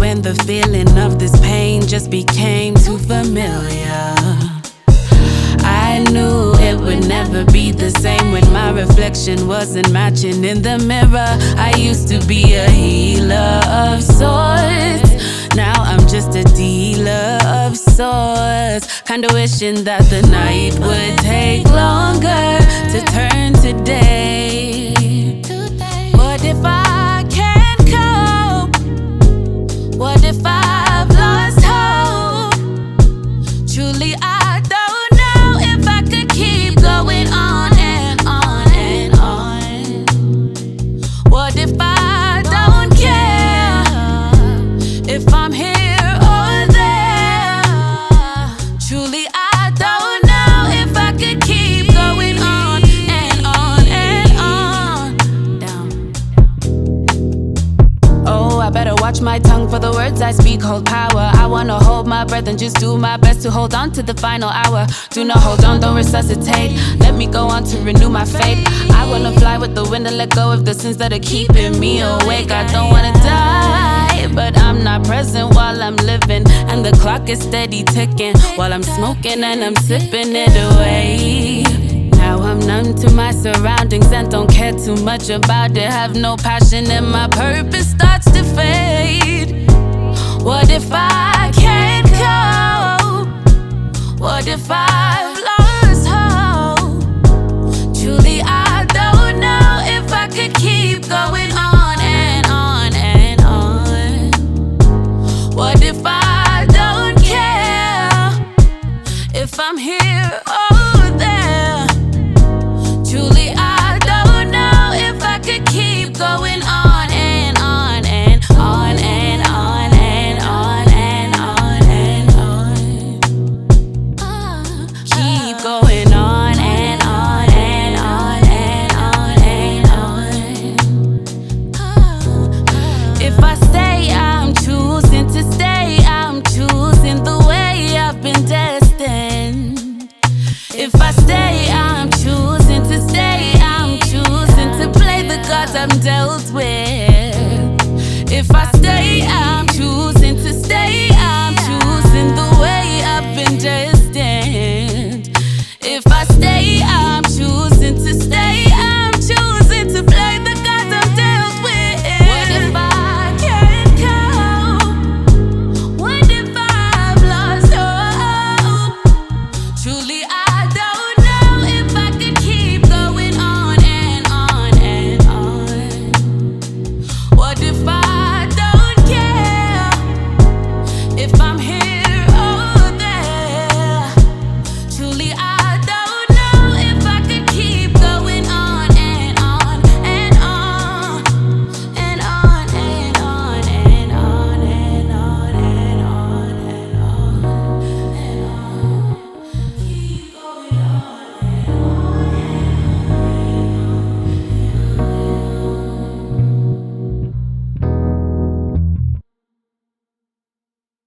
when the feeling of this pain just became too familiar. I knew it would never be the same when my reflection wasn't matching in the mirror. I used to be a healer of sorts. Now I'm just a dealer of sorts. Kinda wishing that the night would take longer to turn to day. What if I can't cope? What if I've lost hope? Truly I don't know if I could keep going on and on and on. What if I don't care if I'm here or there? Truly I don't know if I could keep going on and on and on. Down. Oh, I better watch my tongue, for the words I speak hold power. I wanna hold my breath and just do my best to hold on to the final hour. Do not hold on, don't resuscitate. Let me go on to renew my faith. I wanna fly with the wind and let go of the sins that are keeping me awake. I don't wanna die, but I'm not present while I'm living, and the clock is steady ticking while I'm smoking and I'm sipping it away. Now I'm numb to my surroundings and don't care too much about it. Have no passion and my purpose starts to fade. What if I